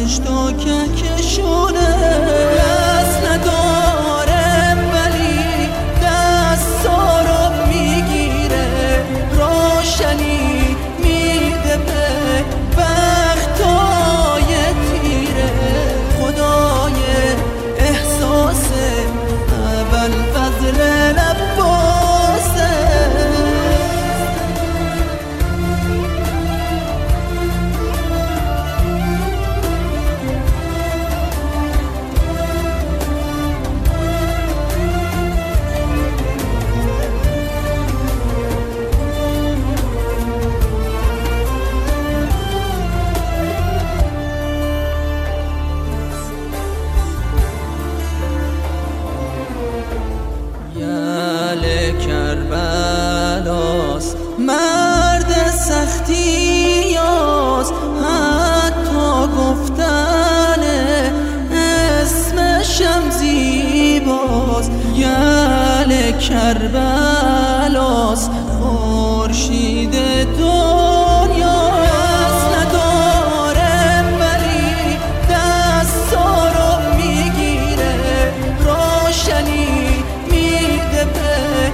پشت و کهکشونه دست نداره ولی دستا رو میگیره، روشنی میده به وقتای تیره. خدای احساس ابوالفضل عباسه. کربلاست مرد سختی هاست، حتی گفتن اسمشم زیباست. یل کربلاست خورشید دنیاست، نداره ولی دستا رو میگیره، روشنی میده به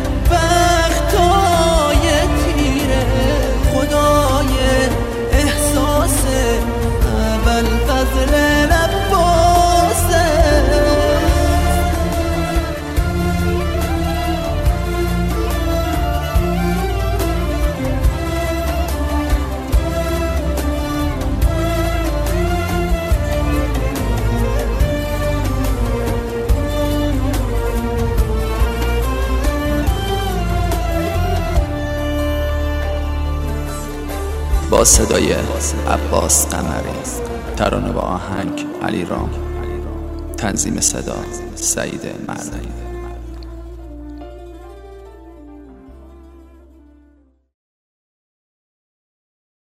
وقتای تیره. خدای احساس ابوالفضل عباسه. با صدای عباس قمری، ترانه با آهنگ علیرام، تنظیم صدا سعید مردانی.